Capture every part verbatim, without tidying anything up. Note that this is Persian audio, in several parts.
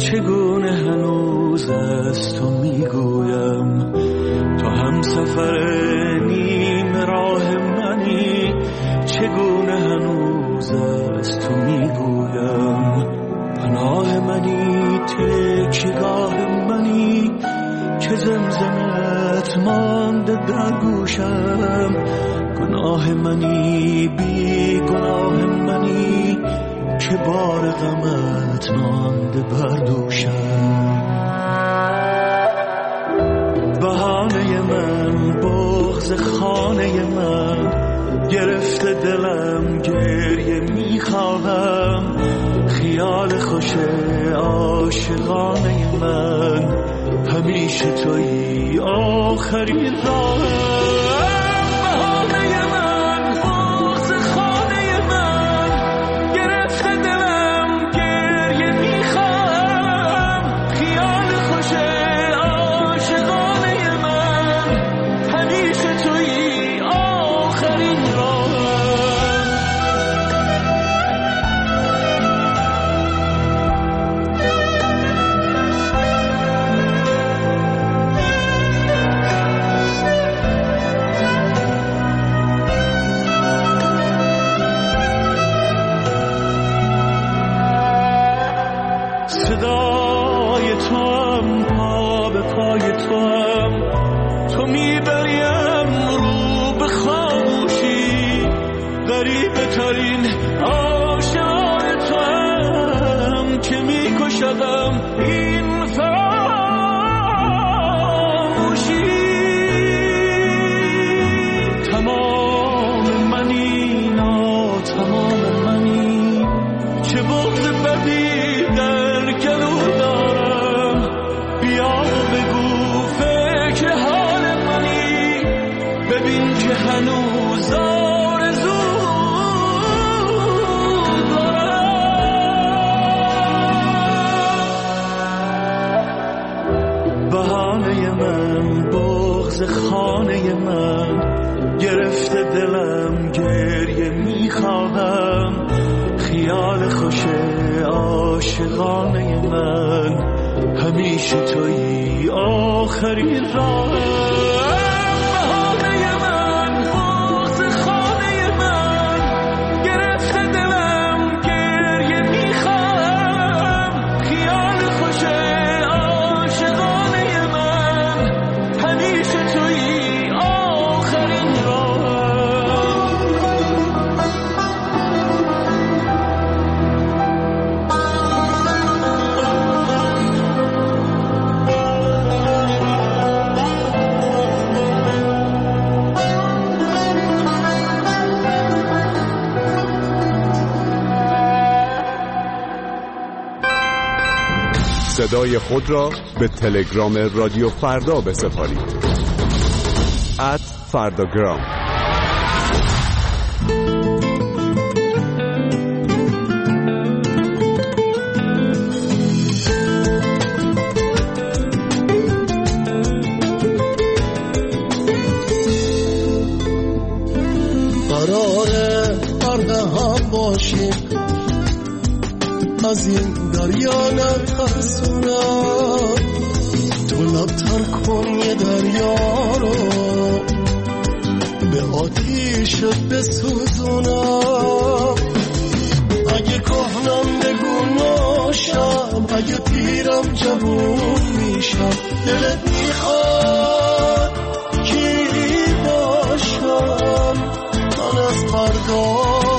چگونه هنوز از تو میگویم، تو هم سفر نیم راه منی. چگونه هنوز از تو میگویم، پناه منی، تکیه‌گاه منی، که زمزمت مانده در گوشم. گناه منی، بی گناه منی، که بار غمت مانده بر دوشم. بهانه من، بغض خانه من، گرفته دلم گریه میخواهم. خیال خوش عاشقانه من، همیشه تویی آخرین راهم. بهانه من، بغض خانه من، گرفته دلم گریه میخواهم. خیال خوش عاشقانه من، همیشه تویی آخرین راهم. صدای تو هم، پا به پای تو هم، تو میبریم رو به خاموشی. غریبه ترین آشنای تو هم، که میکشدم این فراموشی. تمام منی، نا تمام منی، چه بغض بدی در گلو دارم. بیا بگو فکر حال منی، ببین که هنوز آرزو دارم. بهانه من، بغض خانه من، گرفته دلم گریه میخواهم. خیال خوش عاشقانه من، همیشه تویی آخرین راهم. بهانه من، بغض خانه من، گرفته دلم گریه میخواهم. خیال خوش عاشقانه من، همیشه تویی آخرین راهم. صدای خود را به تلگرام رادیو فردا بسپارید. ات فرداگرام. قراره پرده هم باشیم، از این دریا نترسونم. تو لبتر کن یه دریا رو، به آتیشت بسوزونم. اگه کهنم بگو ناشم، اگه پیرم جوون میشم. دلت میخواد کی باشم، من از فردا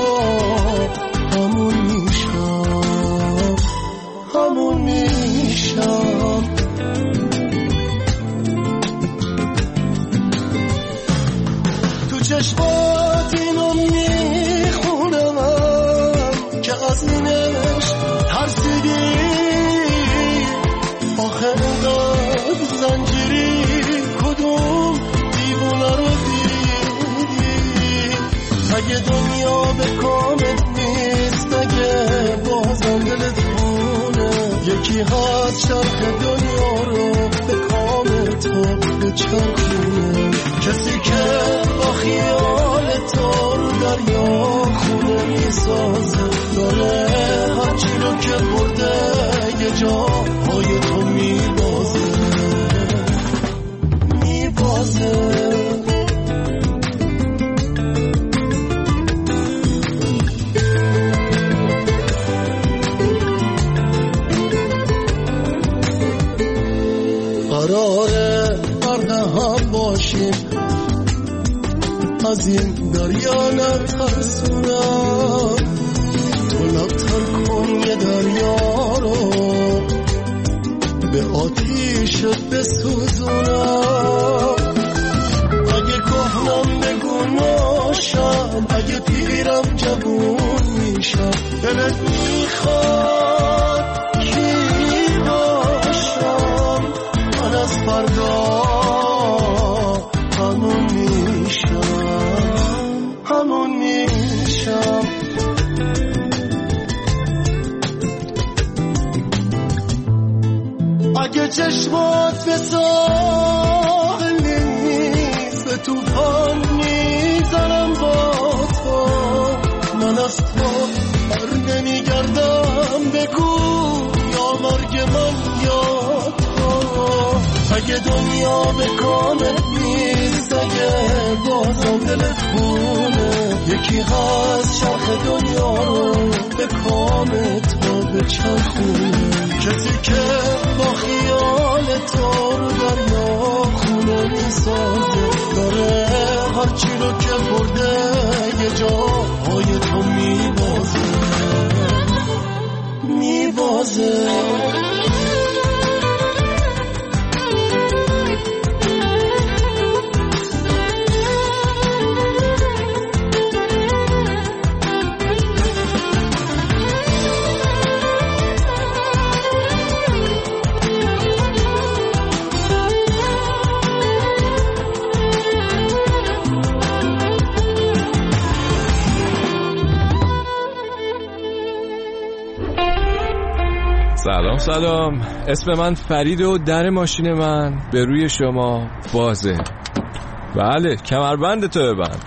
همون میشم، همون میشم. تو چشمات اینو میخونم که از اینش ترسیدی. آخه اینقدر زنجیری، کدوم دیوونه رو دیدی؟ اگه دنیا به کامت نیست، اگه بازم دلت خونه، یکی هست شرح دنیا رو به کام تو بچرخونه. کسی که با خیال تو رو دریا خونه میسازه، داره هرچی رو که برده یه جا قراره غرق هم باشیم، از این دریا نترسونم، تو لبتر کن یه دریا رو به آتیشت بسوزونم. اگه کهنم بگو ناشم، اگه پیرم جوون میشم، دلت میخواد کی باشم، من از فردا همون میشم، همون میشم. اگه چشمات به ساحل نیست، به توفان میزنم با تو، من از تو بر نمیگردم، بگو یا مرگ من یا تو. اگه دنیا به کامت نیست، اگه بازم دلت خونه، یکی هست چرخ دنیا رو به کام تو بچرخونه، کسی که با خیال تو رو دریا خونه میسازه، داره هرچی رو که برده یه جاهای تو میبازه، میبازه. سلام سلام، اسم من فرید و در ماشین من به روی شما بازه. بله، کمربند تو ببند.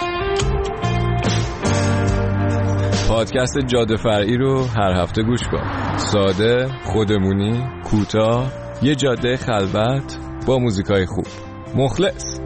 پادکست جاده فرعی رو هر هفته گوش کن. ساده، خودمونی، کوتاه، یه جاده خلوت با موزیکای خوب. مخلص.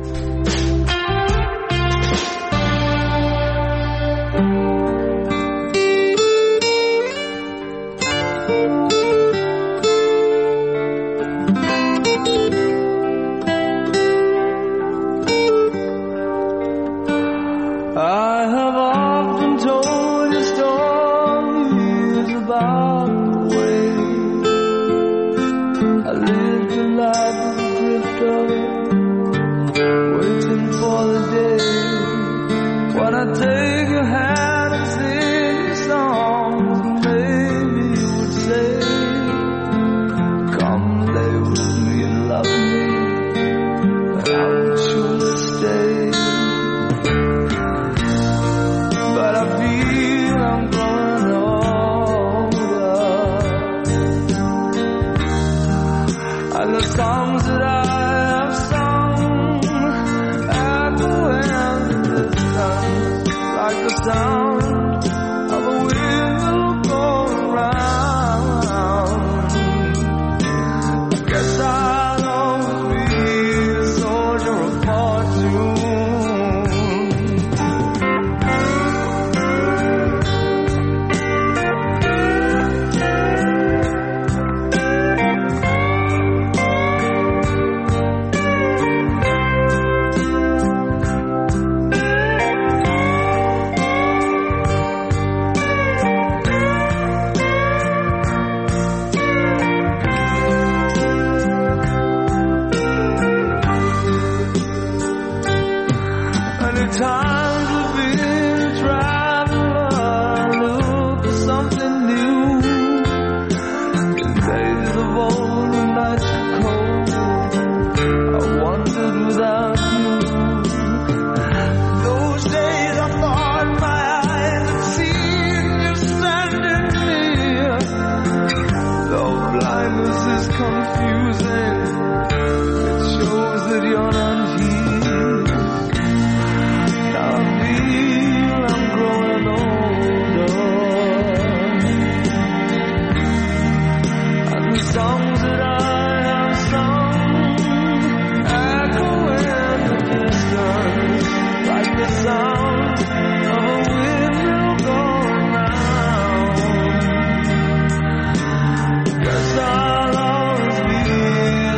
I'll always be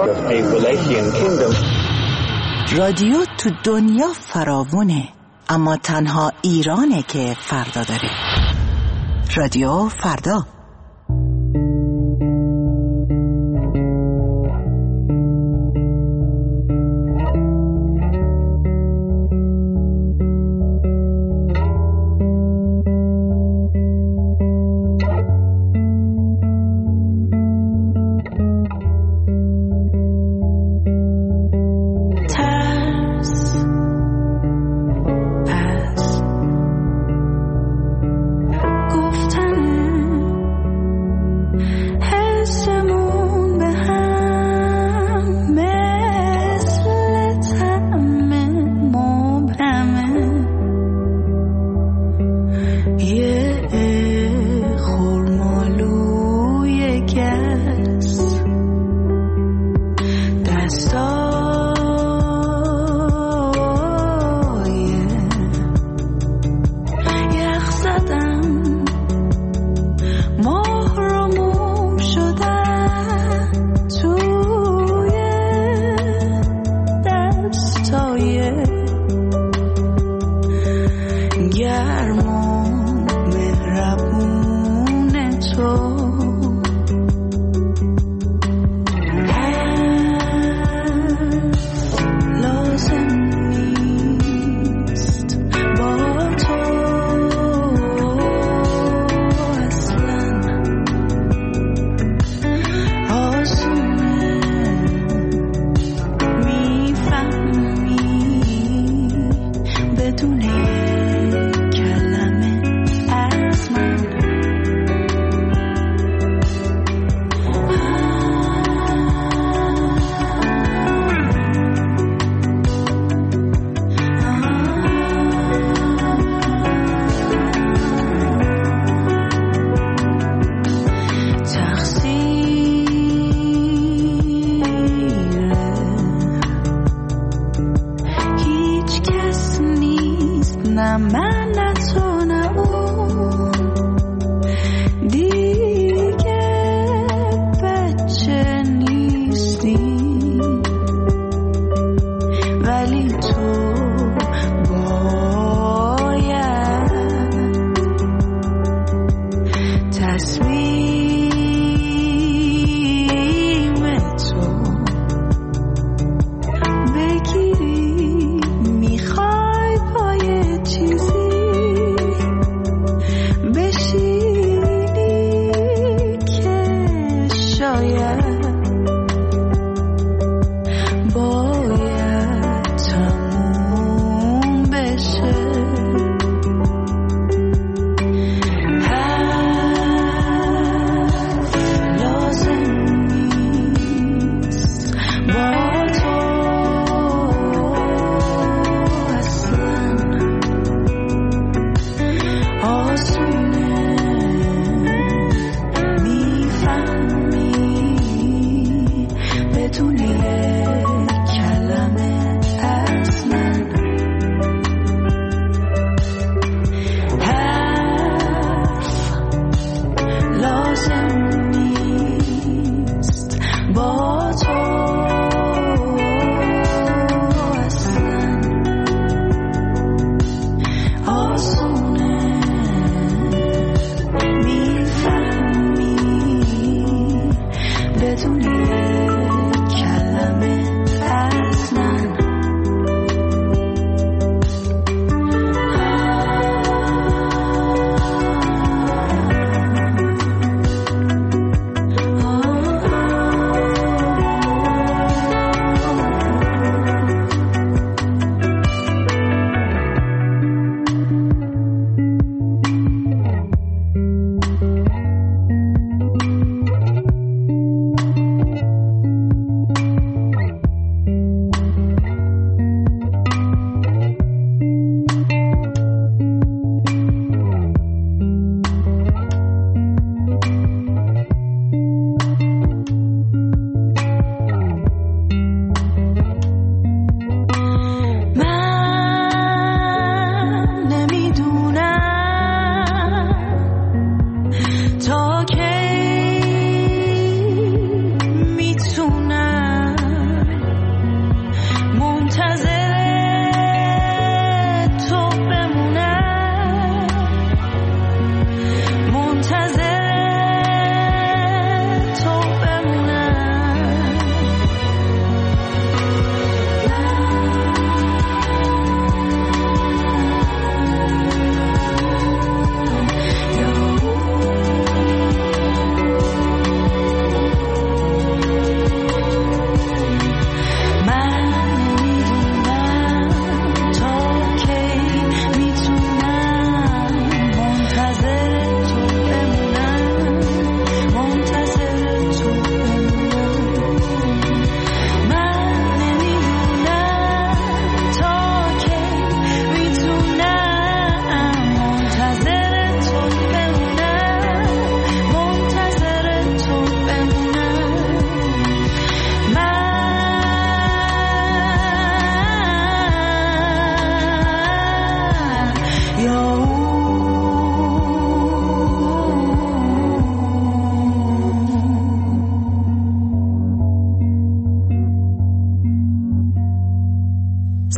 رادیو تو دنیا فراوونه، اما تنها ایرانه که فردا داره. رادیو فردا.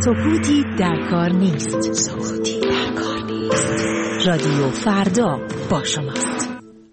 سکوتی در کار نیست. سکوتی در کار نیست. رادیو فردا با شماست.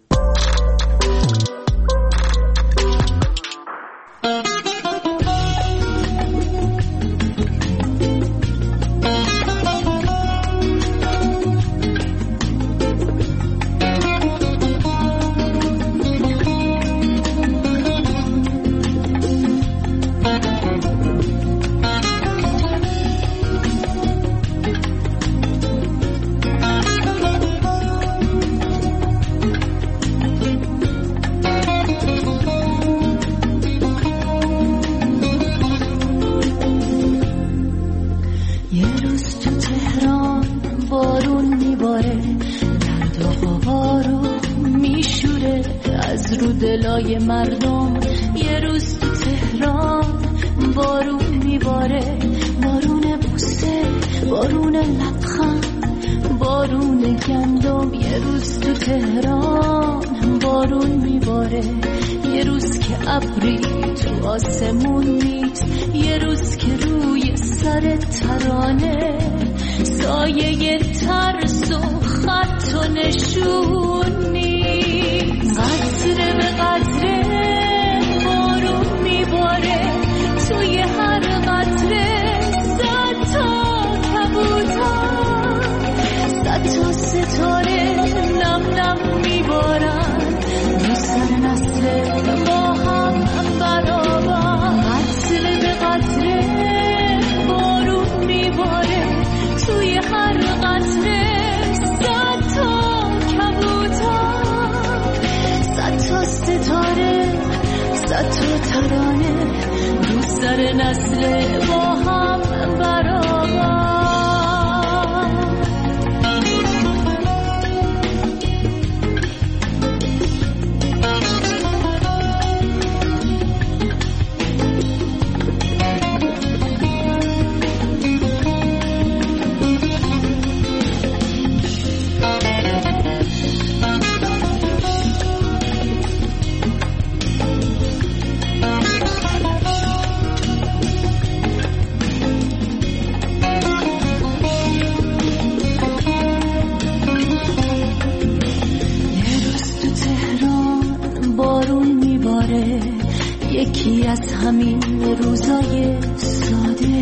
دلای مردم یه روز تو تهران بارون میباره، بارون بوسه، بارون لبخند، بارون گندم. یه روز تو تهران بارون میباره، یه روز که ابری تو آسمون نیست، یه روز که روی سر ترانه سایه ترس و خط و نشون نیست. قطره به قطره بارون میباره، توی هر قطره صد تا کبوتر، صد تا ستاره نم نم میبارن رو سر نسل ما هم برابر. قطره به قطره بارون میباره، توی هر قطره صد تا کبوتر، صد تا ستاره، صد تا ترانه رو سر نسل ما هم برابر. یکی از همین روزای ساده،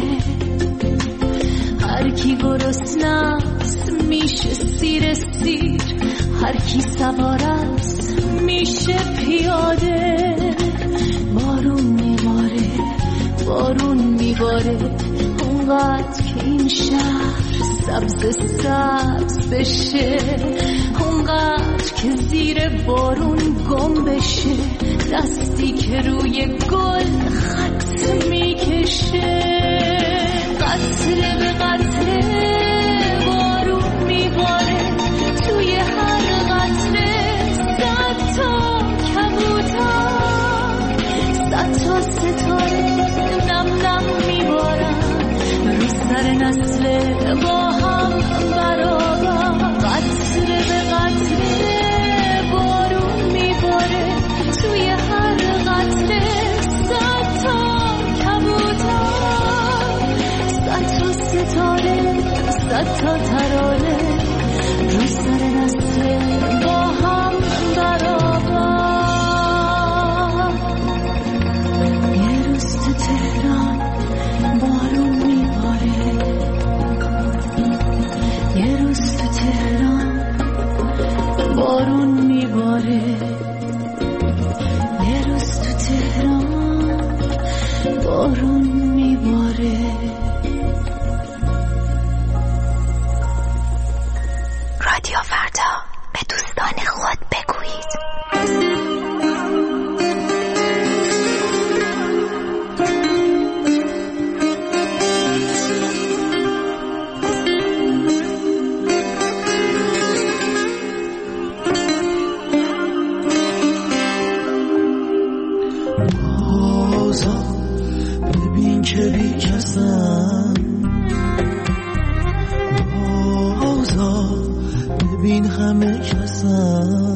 هر کی گرسنه‌ست میشه سیر سیر، هر کی سوار است میشه پیاده. بارون میباره، بارون میباره، اونقدر که این شهر سبز سبز بشه، اونقدر که زیر بارون گم بشه، دستی که روی گل خط میکشه. قطره به قطره بارون میباره، توی هر قطره صد تا کبوتر، صد تا ستاره نم نم میبارن رو سر نسل با هم برابر. قطره به قطره بارون میباره، توی هر قطره صد تا کبوتر، صد تا ستاره، صد تا ترانه رو سر نسل با هم برابر. یه روز تو تهران بارون میباره، یه روز تو تهران بارون میباره، یه روز تو تهران بارون میباره. رادیو فردا، به دوستان خود بگویید. ببین که بی کسم، بازا ببین همه کسم،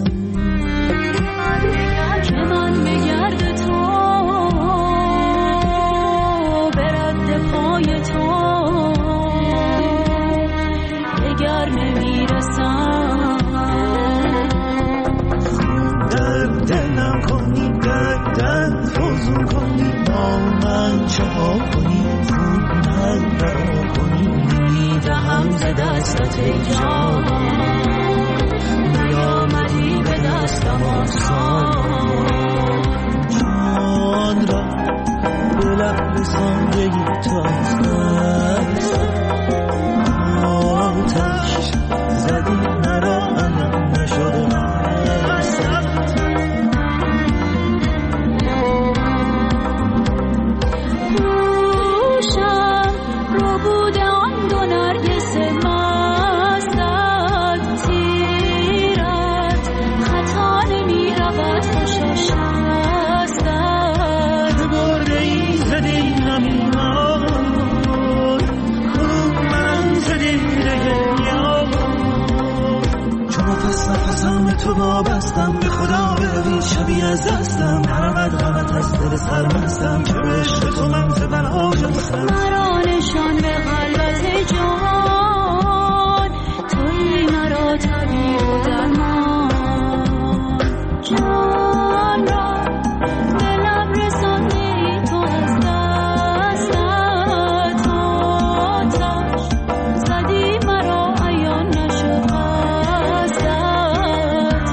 که من بگرد تو، به رد پای تو، غلبت ای جان، نیامدی به دستم آسان. جان را به لب رساندگی تا از دست آتش زدی مرا علم نشده روشم رو بوده آن دو نرگس مستت، تیرت خطا نمی رود خوشا شستت. برده ای زدی نمیمان خود من زدی رگم، چون نفس نفسم به تو وابستم، به خدا بروی شبیه از دستم. نرود غمت از دل سرمستم که به عشق تو من ز بلا جستم. مرا نشان به غلبت جان، تویی مرا طبیب و درمان. جان را به لب رساندی تو از دستت، آتش زدی مرا عیان نشد قصدت.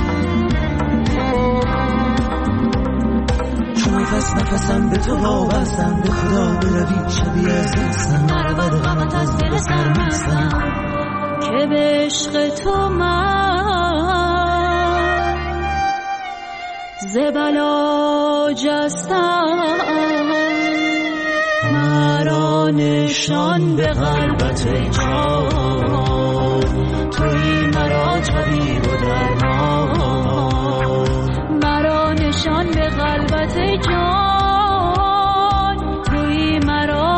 چون نفس نفسم به تو وابستم، به خدا بروی شبیه از دستم. نرود غمت از دل سرمستم که به عشق تو من ز بلا جستم. مرا نشان به غلبت ای جان، تویی مرا طبیب و درمان. مرا نشان به غلبت ای جان، تویی مرا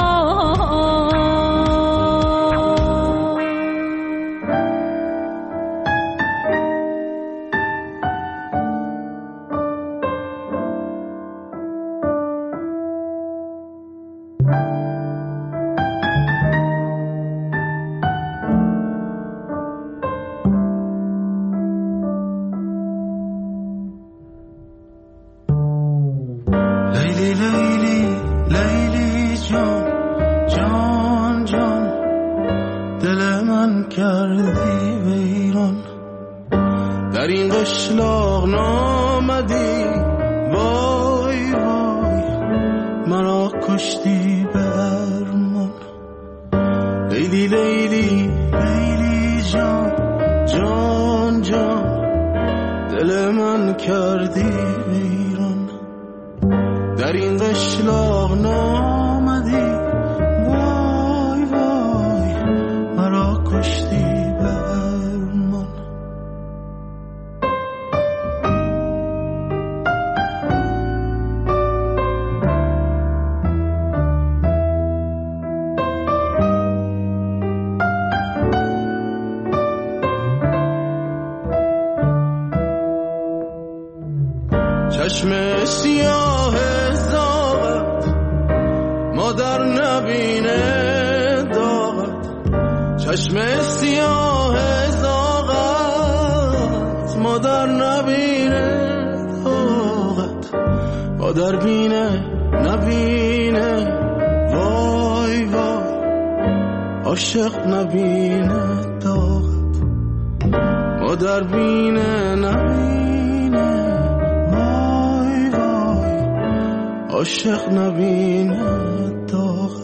لیلی لیلی لیلی جان جان جان، دل من کردی ویران. در این قشلاق نامدی وای وای، مرا کشتی به ارمان. لیلی لیلی لیلی جان جان جان، دل من کردی ویران. در این قشلاق نامدی وای وای، مرا کشتی به ارمان. چشم سیاه زاغت مادر نبینه داغت، چشم سیاه زاغت مادر نبینه داغت. مادر بینه نبینه وای وای، عاشق نبینه داغت. مادر بینه نبینه وای وای، عاشق نبینه داغت.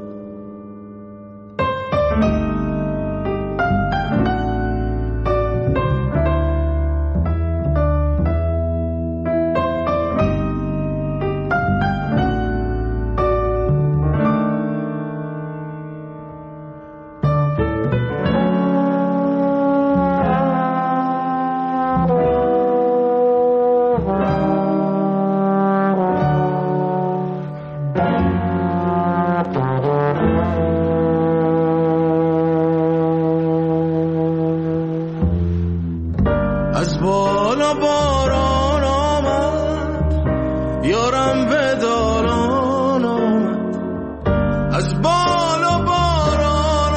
از بالا باران آمد یارم به دالان آمد، از بالا باران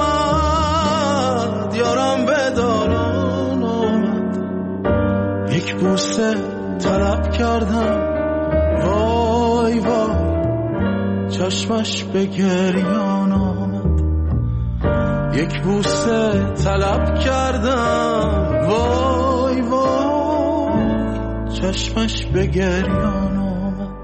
آمد یارم به دالان آمد. یک بوسه طلب کردم وای وای، چشمش به گریان آمد. یک بوسه طلب کردم، وای وای چشمش به گریان آمد.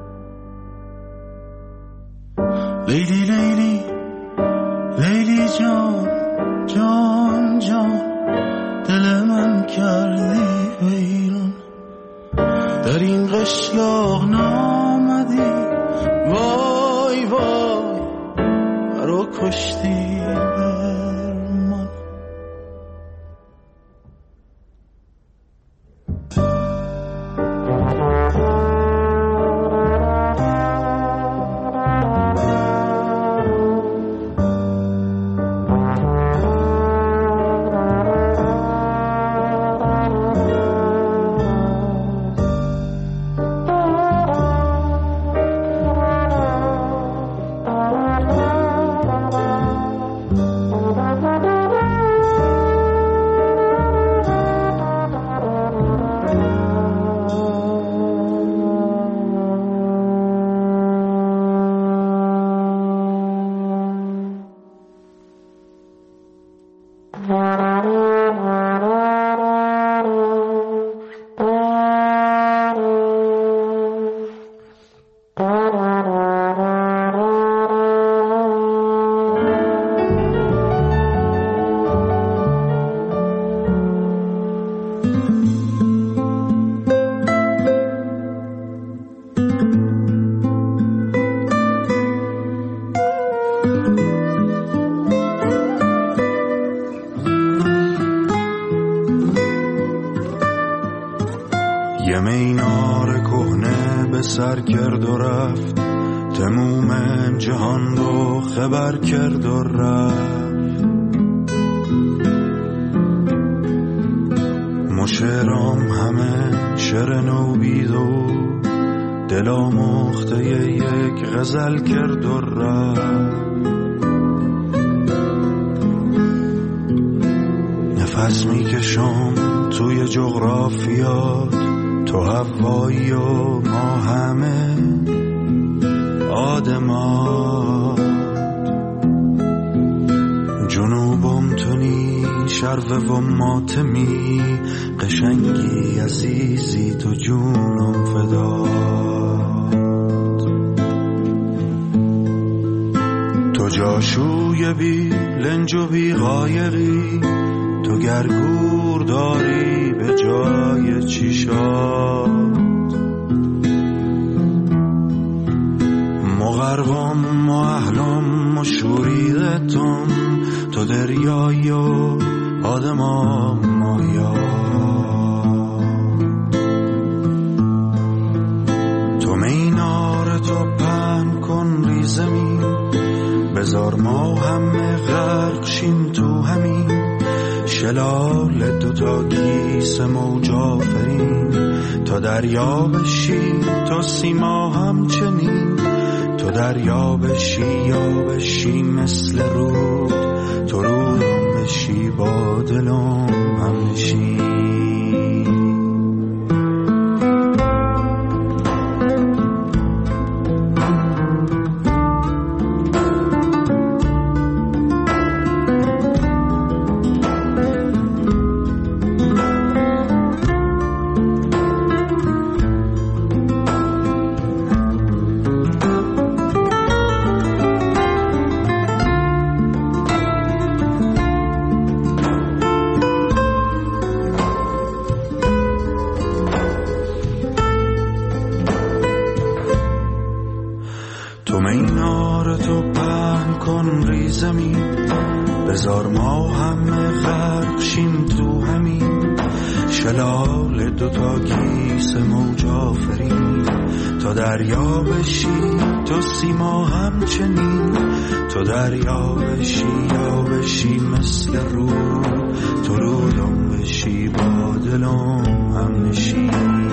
لیلی لیلی لیلی جان جان جان، دل من کردی ویران، در این قشلاق نامدی، وای وای مرا کشتی برمان. یه مینار کهنه به سر کرد و رفت، تموم جهان رو خبر کرد و رفت. مشرام همه شعر نو بید و دلا مخته یک غزل کرد و رفت. نفس میکشم توی جغرافیات، تو هوایی و ما همه آدمات. جنوبم تونی شرو و ماتمی، قشنگی عزیزی تو جونم فدات. تو جاشوی بی لنج و بی غایقی، تو گرگور داری به جای چیشات. مغربم و اهلم و شوریدتم، تو دریایی و آدمام ماهیات. تو مینار تو پهن کن ری زمین، بذار ما همه غرق شیم تو همین شلال دوتا کیس موج آفرین. تو دریا بشی تو سیما همچنین، تو دریا بشی یا بشی مثل رود، تو رودم بشی با دلم هم نشین. تو مینار تو پهن کن ری زمین، بذار ما همه غرق شیم تو همین شلال دوتا کیس موج آفرین. تو دریا بشی تو سیما همچنین، تو دریا بشی یا بشی مثل رود، تو رودم بشی با دلم هم نشین.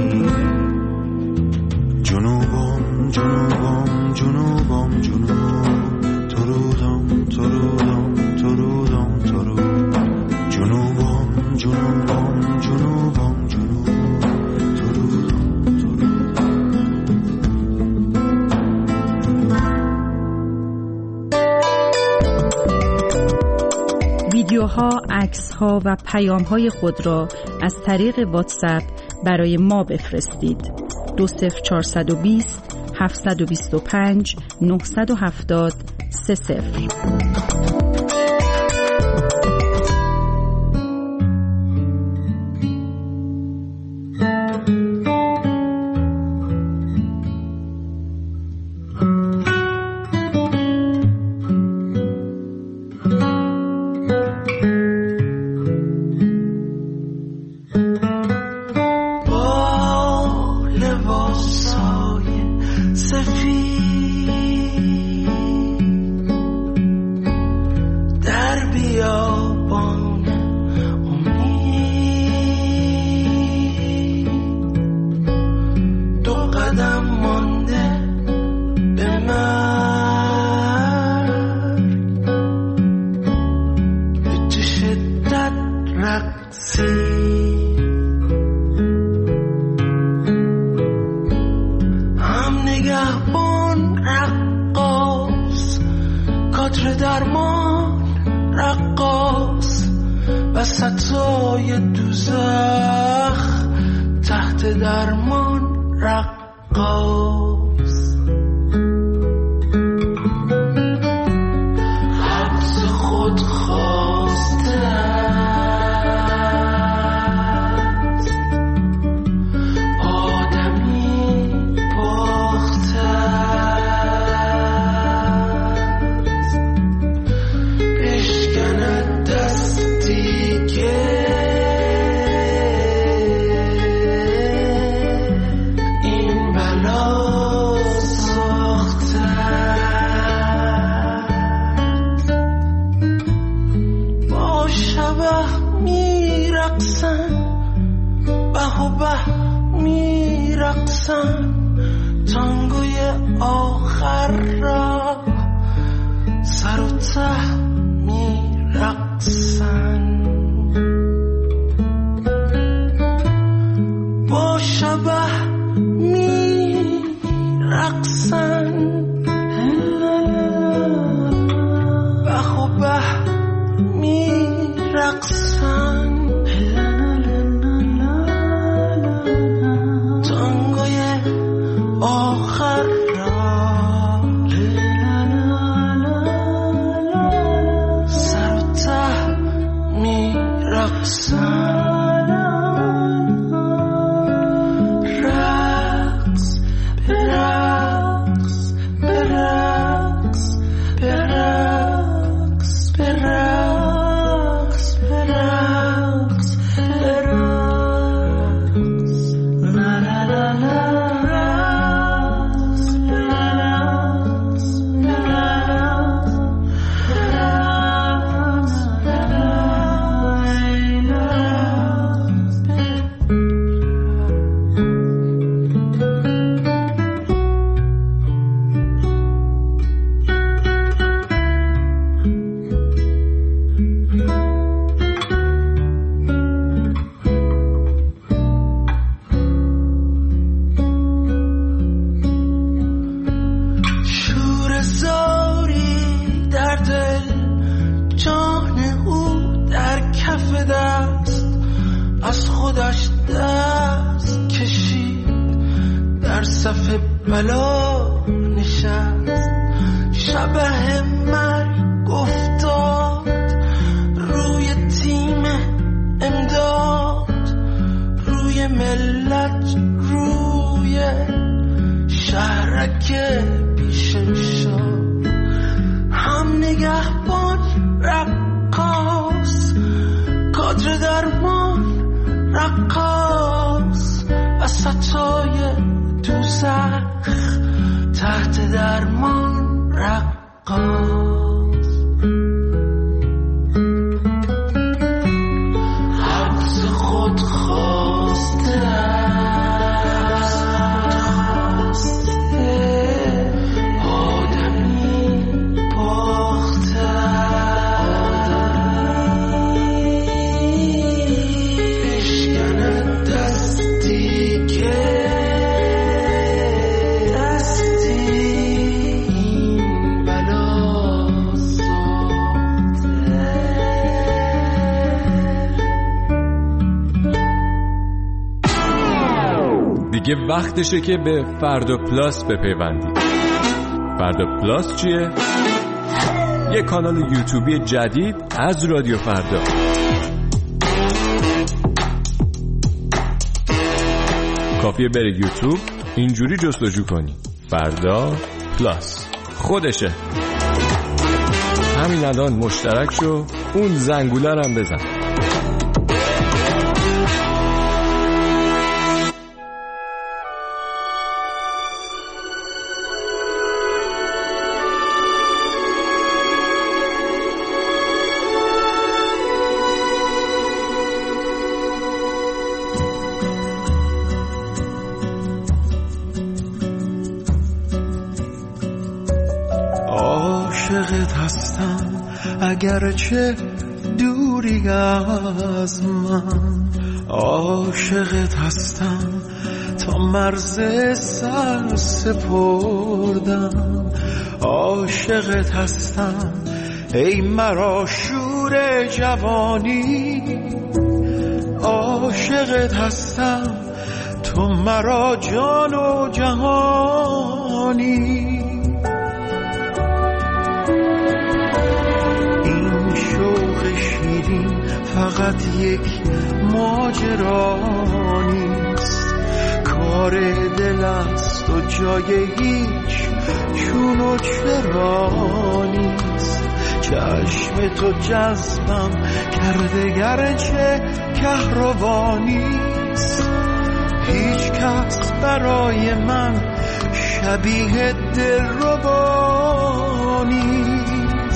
جنوبم جنوبم جنوبم جنوب، تو رودم تو رودم تو رودم تو رود. جنوبم جنوبم جنوبم جنوب، تو رودم تو رودم. عکس ها و پیام های خود را از طریق واتساپ برای ما بفرستید. دو صفر چهارصد و بیست هفتصد و بیست و پنج نهصد و هفتاد سه صفر. دستی این بلا دیگه وقتشه که به فردا پلاس بپیوندید. فردا پلاس چیه؟ یه کانال یوتیوبی جدید از رادیو فردا. کافیه بری یوتیوب اینجوری جستجو کنی فردا پلاس، خودشه. همین الان مشترک شو، اون زنگوله هم بزن. عاشقت هستم اگرچه دوری از من، عاشقت هستم تا مرز سر سپردم، عاشقت هستم ای مرا شور جوانی، عاشقت هستم تو مرا جان و جهانی. فقط یک ماجرا نیست، کار دل است و جای هیچ چون و چرا نیست. چشم تو جذبم کرده گرچه کهربا نیست، هیچ کس برای من شبیه دلربا نیست.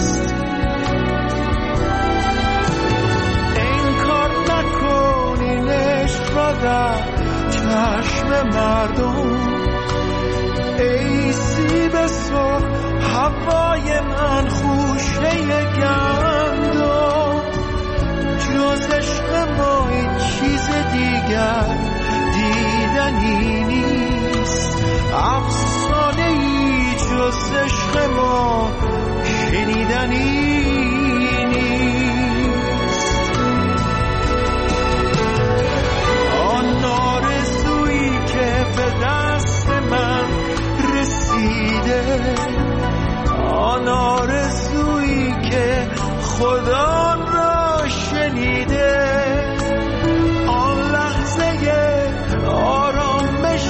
در چشم مردم ای سیب سرخ هوای من خوشه گندم، جز عشق ما این چیز دیگر دیدنی نیست، افسانه ای جز عشق ما شنیدنی دست من رسیده، آن آرزویی که خدا را شنیده، آن لحظه آرامش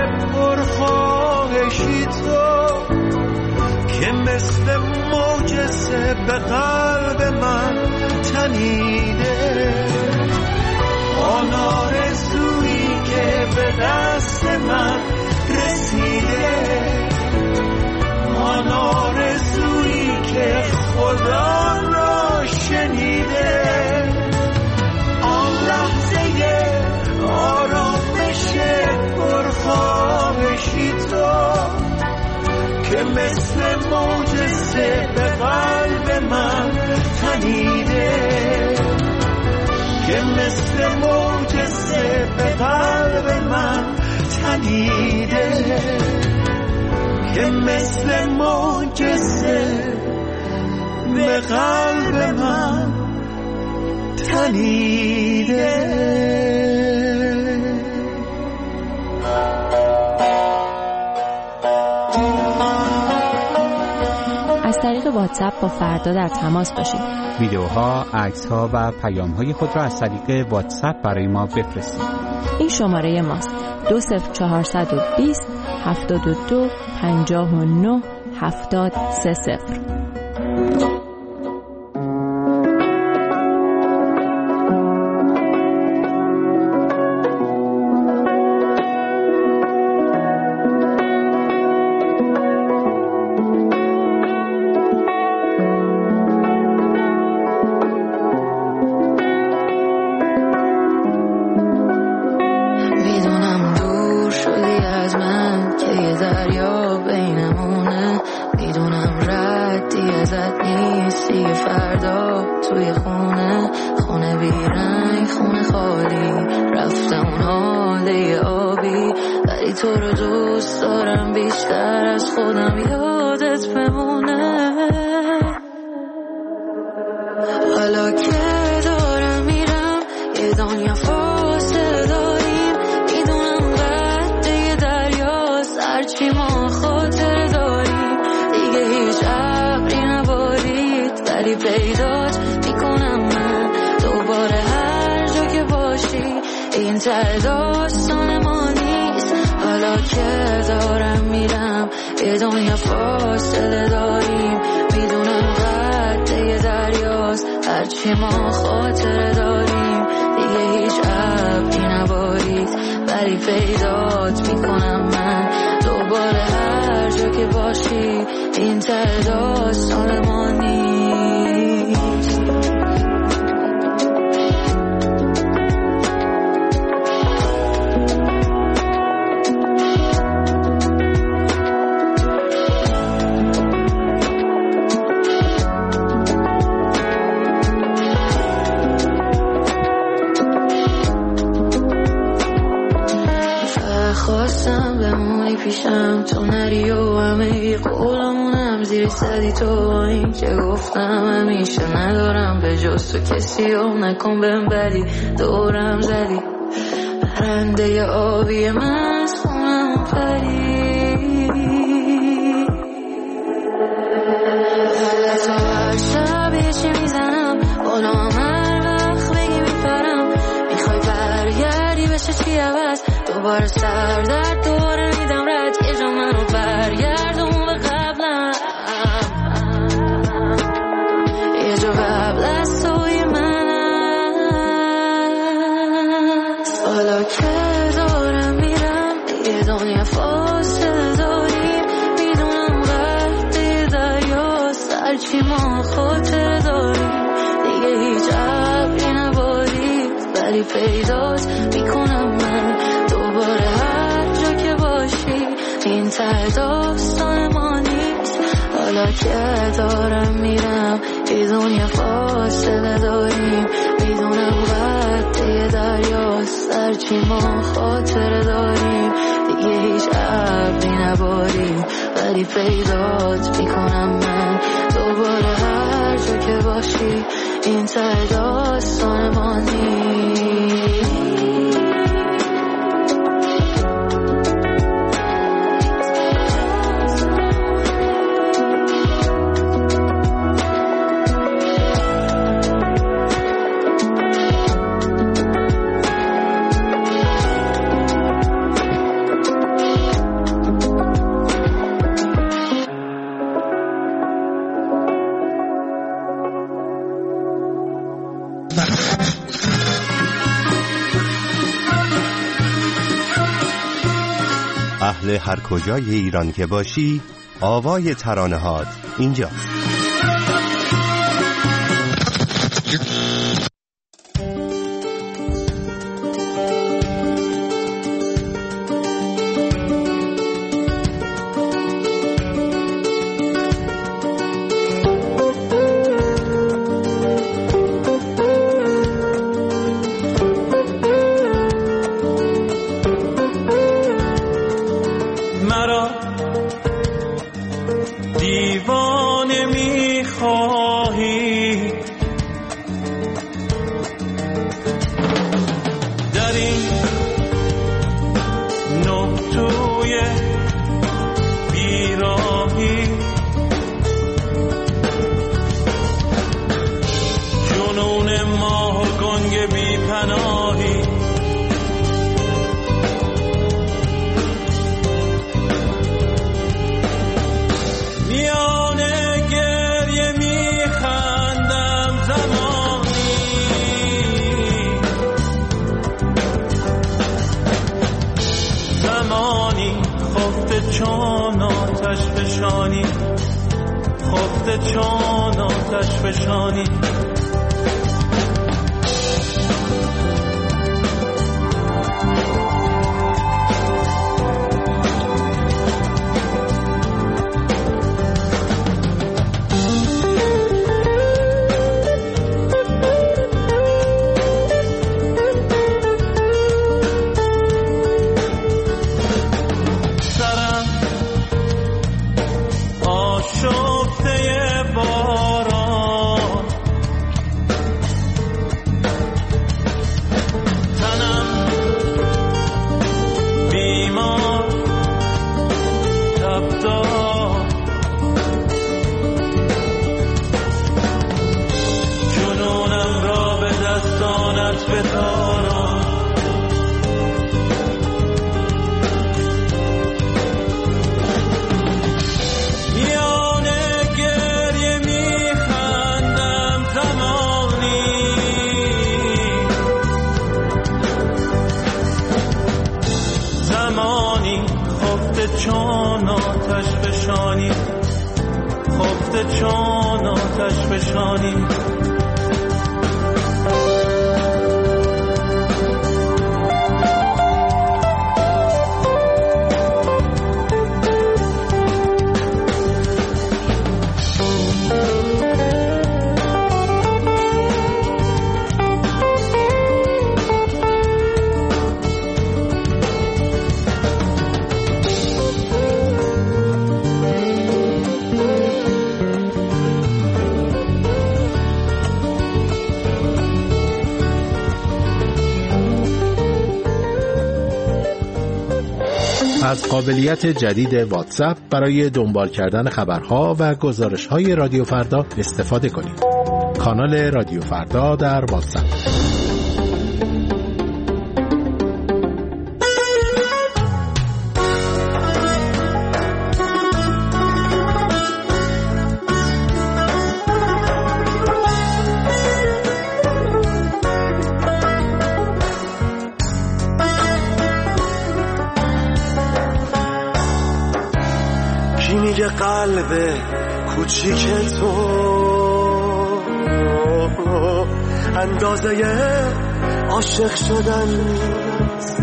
پرخواهشی تو که مثل معجزه به قلب من تنیده، آن آرزویی که به دست من رسیده، آن آرزویی که خدا را شنیده، آن لحظه آرامش پرخواهشی تو که مثل معجزه به قلب من تنیده، که مثل معجزه به قلب من تنیده، که مثل معجزه به قلب من تنیده. از طریق واتساپ با فردا در تماس باشید. ویدیوها، عکس‌ها و پیام‌های خود را از طریق واتساپ برای ما بفرستید. این شماره ماست: دو صفر چهارصد و بیست هفتاد و دو پنجاه و نه هفتاد سه صفر. تو رو دوست دارم بیشتر از خودم، یادت بمونه. حالا که دارم میرم یه دنیا فاصله داریم، میدونم قد این ته داستان ما نیست. حالا که دارم میرم یه دنیا فاصله داریم، میدونم قده دریاست هرچی ما خاطره داریم. دیگه هیچ ابری نبارید ولی پیدات میکنم من دوباره هر جا که باشی. این ته داستان ما نیست. خواستم بمونی پیشم تو نری و همه قولمونم زیر صدی تو. این که گفتم همیشه ندارم به جز تو کسی و نکن بهم بدی. دورم زدی پرنده آبی من از خونم پری. تو هر شب یه چی میزنم بالا هر وقت بگی میپرم. میخوای برگردی بشه چی عوض دوباره سر درد دوباره میدم رد. یه جا منو برگردون به قبلم، یه جا قبل از توی من است. حالا که دارم میرم یه دنیا فاصله داریم، میدونم وقتی دریاست هرچی ما خاطره داریم. دیگه هیچ ابری نبارید ولی پیدات میکنم من دوباره هر جا که باشی. این ته داستان ما نیست. حالا که دارم میرم یه دنیا فاصله داریم، میدونم قده دریاست هرچی ما خاطره داریم. دیگه هیچ ابری نباریم ولی پیدات میکنم من دوباره هر جا که باشی. این ته داستان ما نیست. اهل هر کجای ایران که باشی آوای ترانه هات اینجاست. چون آتش فشانی، خفته چون آتش فشانی. فشانی خفته چون آتش فشانی خفته چون آتش فشانی از قابلیت جدید واتساپ برای دنبال کردن خبرها و گزارش‌های رادیو فردا استفاده کنید. کانال رادیو فردا در واتساپ. میگه قلب کوچیک تو اندازه عاشق شدن نیست.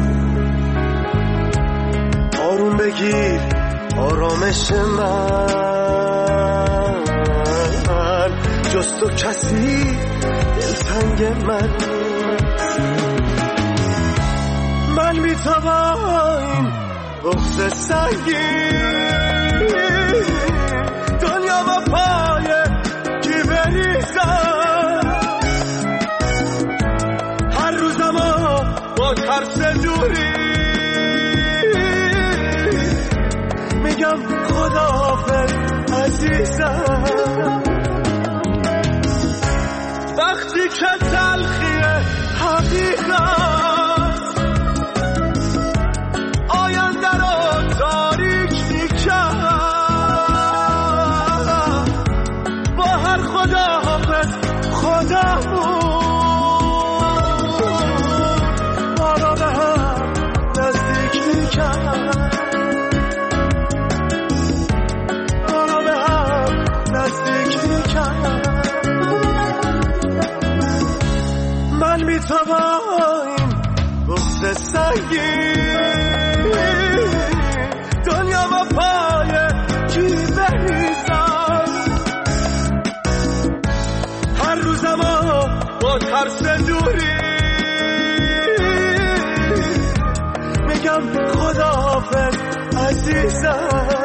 آروم بگیر آرامش من جز تو کسی دلتنگ من نیست. من بی تو با این بغض سنگین دنیا با پای کی بریزم هر روزم با ترس دوری میگم خداحافظ عزیزم. وقتی که تلخیه حقیقت آینده رو تاریک میکرد خدامون ما را به هم نزدیک میکرد ما را به هم نزدیک میکرد. من بی تو با این بغض سنگین دنیا با پای کی بریزم هر روزم با ترس دوری میگم خداحافظ عزیزم.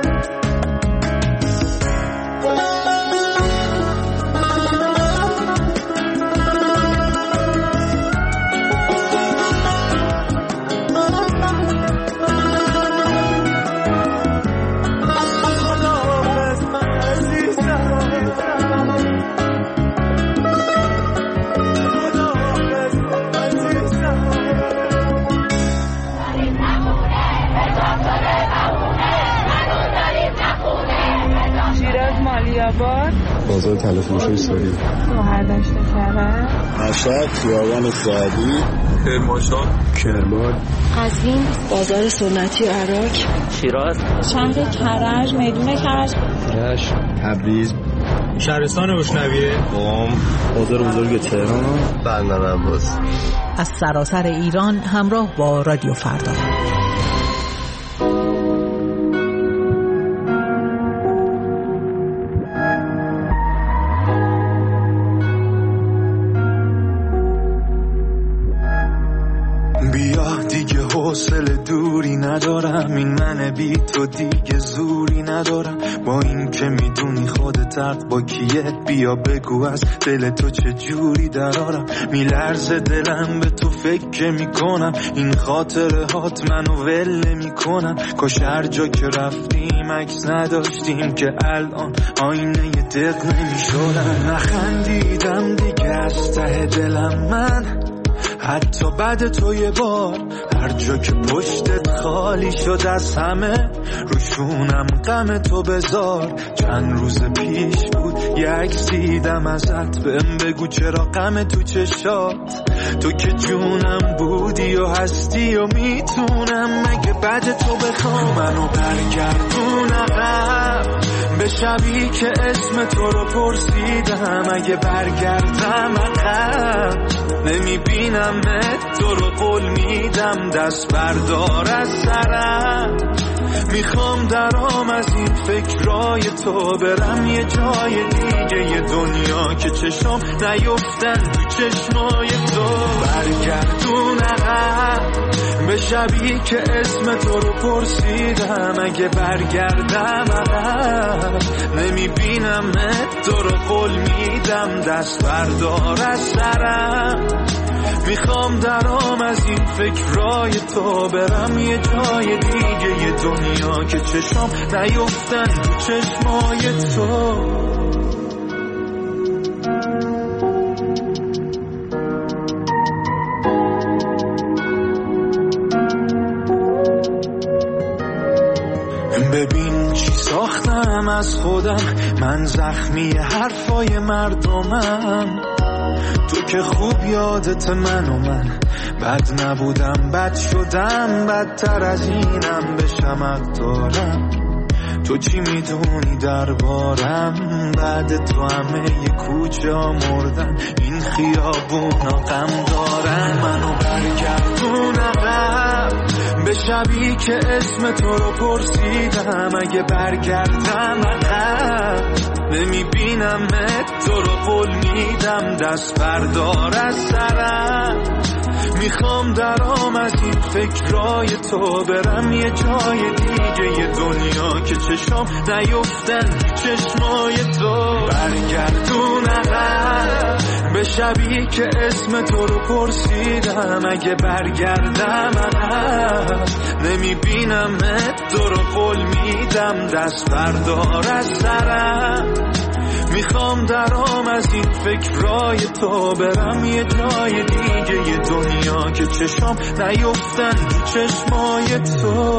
بازار تلفروشی سوری گوهر داشته کرده مشهد خیابان سعدی کرمانشاه کرمان قزوین بازار سنتی عراق شیراز شهر کرج میدون کرج رشت تبریز شهرستان روشنویه قم بازار بزرگ تهران بندر عباس. از سراسر ایران همراه با رادیو فردا. حوصله دوری ندارم این من بی تو دیگه زوری ندارم با این که میدونی خودت حق با کیه بیا بگو از دل تو چه جوری درارم میلرزه دلم به تو فکر میکنم این خاطره هات منو ول میکنم کاش هر جا که رفتیم عکس نداشتیم که الان آینه یه دق نمیشدم نخندیدم دیگه از ته دلم من حتی بعد تو یه بار هر جا که پشتت خالی شد از همه روشونم غم تو بذار. چند روز پیش بود یه عکس دیدم ازت، بهم بگو چرا غم تو چشات. تو که جونم بودی و هستی و میتونم مگه بعد تو بخوام منو برگردون عقب به شبی که اسم تو رو پرسیدم. اگه برگردم عقب نمیبینم تو رو قول میدم دست بردار از سرم. میخوام درام از این فکرای تو برم یه جای دیگه، یه دنیا که چشم نیفتن تو چشمای تو. برگردون عقب به شبی که اسم تو رو پرسیدم. اگه برگردم عقب نمیبینم تو رو قول میدم دست بردار از سرم. میخوام درام از این فکرای تو برم یه جای دیگه، یه دنیا که چشم نیفتن تو چشمای تو. ببین چی ساختم از خودم، من زخمی حرفای مردمم. تو که خوب یادت من و من بد نبودم، بد شدم، بدتر از اینم بشم دارم. تو چی میدونی دربارم؟ بعد تو همه ی کوچه ها مردن، این خیابونا غم دارن. منو برگردون عقب به شبی که اسم تو رو پرسیدم. اگه برگردم عقب نمیبینم تو رو قول میدم دست بردار از سرم. میخوام درام از این فکرای تو برم یه جای دیگه، یه دنیا که چشم نیفتن چشمای تو. برگردون عقب به شبی که اسم تو رو پرسیدم. اگه برگردم عقب نمیبینم تو رو قول میدم دست بردار از سرم. میخوام درام از این فکرای تو برم یه جای دیگه، یه دنیا که چشم نیفتن تو چشمای تو.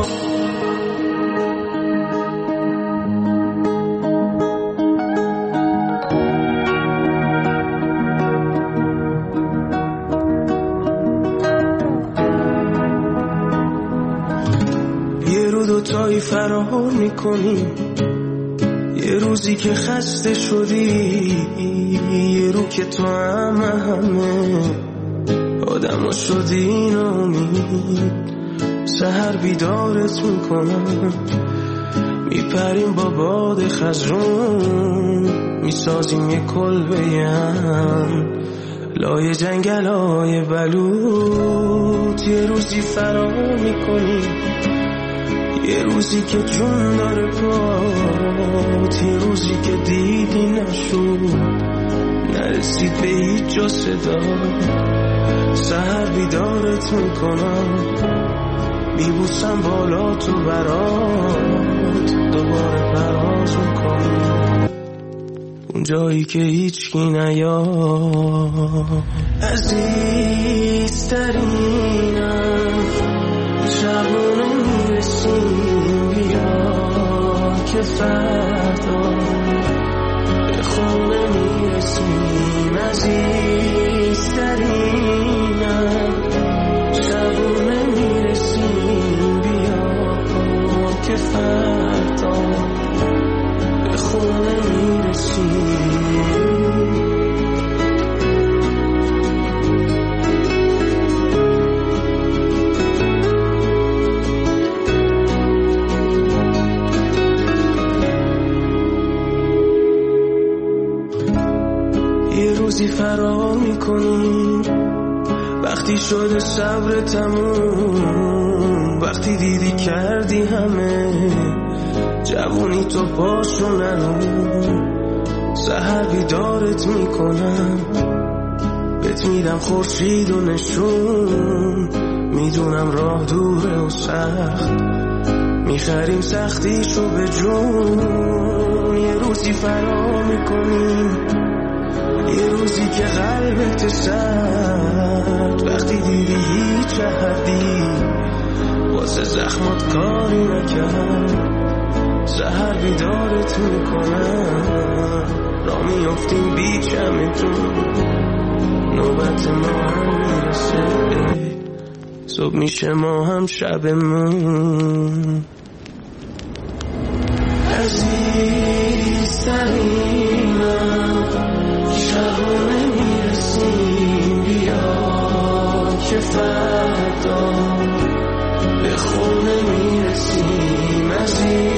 یه رو دوتایی فرار میکنیم، یه روزی که خسته شدی، یه رو که تو همه همه آدم ها شدی نامید. سهر بیدارت میکنم، میپریم با باد خزرون، میسازیم یه کلبه هم لای جنگل های بلوط. یه روزی فرار میکنیم، یه روزی که جون داره پات، یه روزی که دیدی نشد نرسید به هیچ جا صدا. سهر بیدارت میکنم، میبوسم بالا تو برات، دوباره پرواز میکنم اون جایی که هیچکی نیاد. عزیزترینم شبونو میرسیم، بیا که فردا به خونه میرسیم. عزیزترینم شبونه میرسیم، بیا که فردا به خونه میرسیم. روزی فرار میکنیم، وقتی شده صبر تموم، وقتی دیدی کردی همه جوونی تو پاشو نرون. سحر بیدارت میکنم، بهت میدم خورشید و نشون. میدونم راه دوره و سخت، میخریم سختیشو به جون. یه روزی فرار میکنیم، یه روزی که قلبت سرد، وقتی دیدی هیچ حدی واسه زخمات کاری نکرد، سهر بیدارت میکنم، را میافتیم بیچمتون، نوبت ما هم میرسه، صبح میشه ما هم شبمون. عزیزترینم شبونه میرسیم، بیا که فردا به خونه میرسیم. عزیز